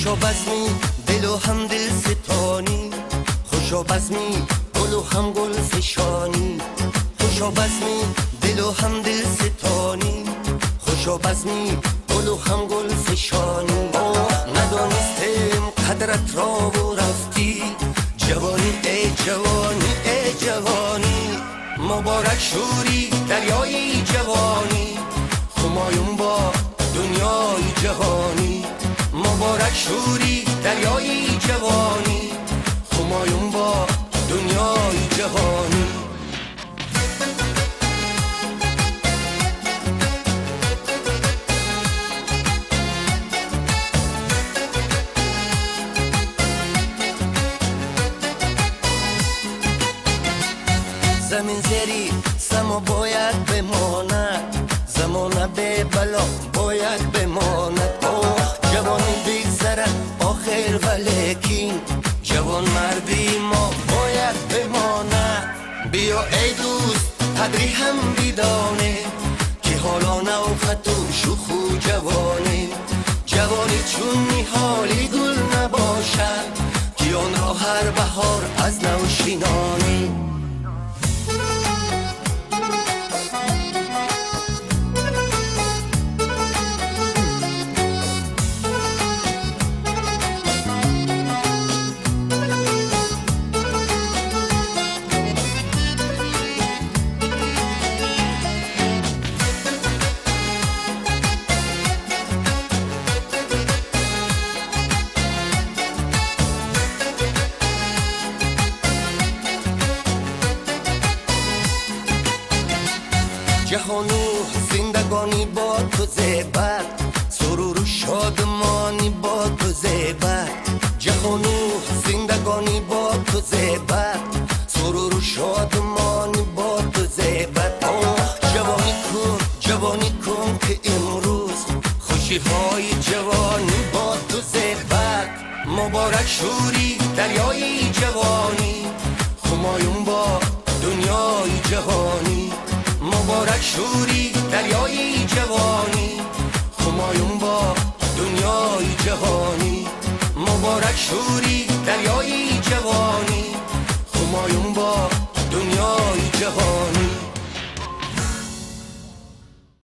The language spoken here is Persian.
خوشا بزمی دل و هم دل ستانی، خوشا بزمی گل و هم گل فشانی، خوشا بزمی دل و هم دل ستانی، خوشا بزمی گل و هم گل فشانی. ندانستم قدرت را و رفتی، جوانی ای جوانی ای جوانی، مبارک شوری دریای جوانی، همایون با دنیای جهانی، مبارک شوری دریای جوانی، همایون با دنیای جهانی. زمین زیری سما باید بماند، زمانه به بلا باید بماند. جوانی بگذرد آخر ولیکن، جوان مردی ما باید بماند. بیا ای دوست قدری هم بدانه، که حالا نوخت و شوخ و جوانه. جوانی چون نهالی گل نباشد، که آن را هر بهار از نو شینانی. جهانو زندگانی با تو زیبت، سرور و شادمانی با تو زیبت. جهانو زندگانی با تو زیبت، سرور و شادمانی با تو زیبت. جوانی کن که امروز خوشی های جوانی با تو زیبت. مبارک شوری دریای جوانی، همایون با دنیای جهانی، مبارک شوری دریای